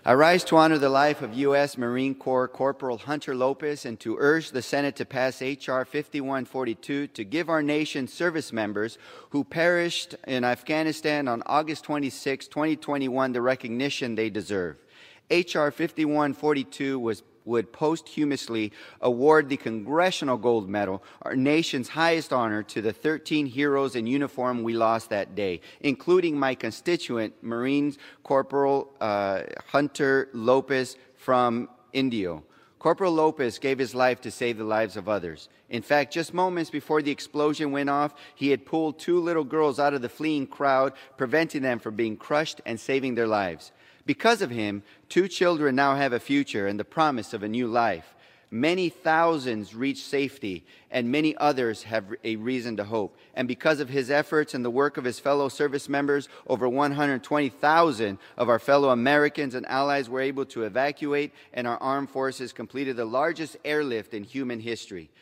I rise to honor the life of U.S. Marine Corps Corporal Hunter Lopez and to urge the Senate to pass H.R. 5142 to give our nation's service members who perished in Afghanistan on August 26, 2021, the recognition they deserve. H.R. 5142 would posthumously award the Congressional Gold Medal, our nation's highest honor, to the 13 heroes in uniform we lost that day, including my constituent, Marines Corporal Hunter Lopez from Indio. Corporal Lopez gave his life to save the lives of others. In fact, just moments before the explosion went off, he had pulled two little girls out of the fleeing crowd, preventing them from being crushed and saving their lives. Because of him, two children now have a future and the promise of a new life. Many thousands reach safety, and many others have a reason to hope. And because of his efforts and the work of his fellow service members, over 120,000 of our fellow Americans and allies were able to evacuate, and our armed forces completed the largest airlift in human history.